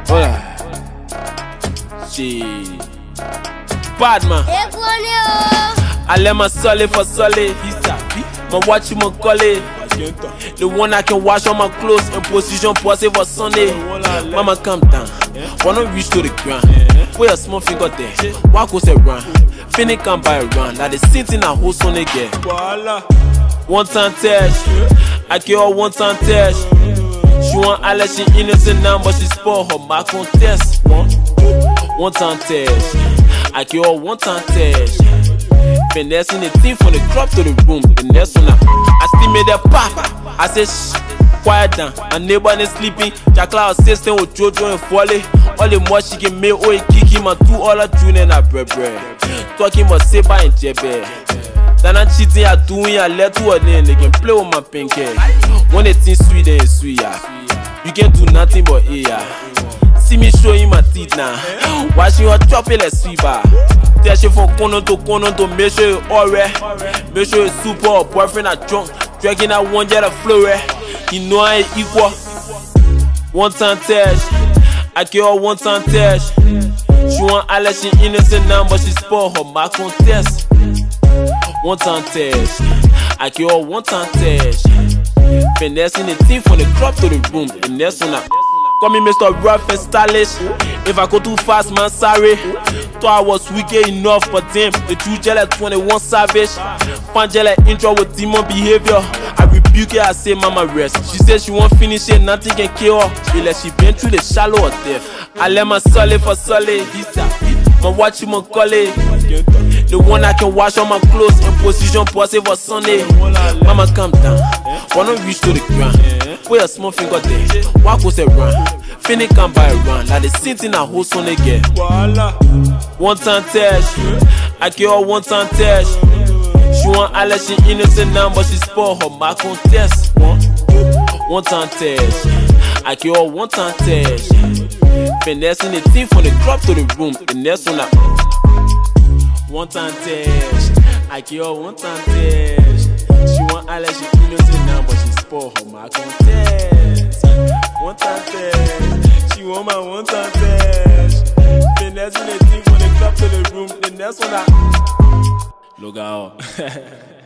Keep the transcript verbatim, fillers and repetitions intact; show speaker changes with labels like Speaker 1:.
Speaker 1: Voilà. Shit. Bad man. I let my solid for solid. My watch you my collie. The one I can wash on my clothes in position pause for Sunday. Mama calm down. Wanna reach to the ground. Put a small finger there. Walk goes around. Finny come by around. Now they sit in a host on again. One time test. I give her one time test. She want all she innocent now, but she spoil her my contest. One time test. I give her one time test. Finessing the thing from the crop to the room. The next one, I still made a pop. I said, shh, quiet down. My neighbor is sleeping. Jackla assistant with Jojo and Folly. All the more she can make, oh, he kick him and do all her tune and her bread bread. Talking about Seba and Jebe. Then I'm cheating, I doing, I let to her then they can play with my pinky. When they think sweet, then it's sweet, yeah. You can't do nothing but eat, yeah. See me showing my teeth now. Watching her chop it like sweeper. Tell she from corner to corner to make sure you alright. Make sure you super or boyfriend are drunk. Dragging that one jet of flow, you know I ain't equal. One time test. I give her one time test. She want all she innocent now, but she spoil her my contest. One time test. I give her one time test. Finessing the thing from the crop to the room. The next one up. Call me Mister Rough and Stylish. If I go too fast, man, sorry. Thought I was wicked enough, but damn, the true jelly twenty-one savage. Fan jelly intro with demon behavior. I rebuke it, I say mama rest. She said she won't finish it, nothing can kill her. She let she been through the shallow of death. I let my solid for solid. My watch you my collie. The one I can wash on my clothes in position pause for Sunday. Mama calm down. Wanna reach to the ground. Put a small finger there. Walk goes around. Finny come by around. Now they sit in a host on again. One time test. I give her one time test. She want all she innocent now, but she spoil her my contest. One time test. I give her one time test. Finessing the thing from the crop to the room. The next one up. One time test. I give her one time test. She want all she innocent now, but she spoil her my contest. One time test. She want my one time test. Finessing the thing from the crop to the room. The next one up. Look out.